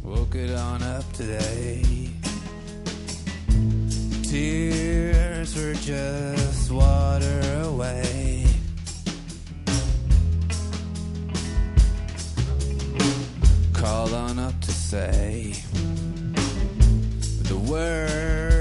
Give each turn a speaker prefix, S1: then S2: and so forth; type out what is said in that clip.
S1: Woke it on up today. Tears were just water away. Called on up to say the word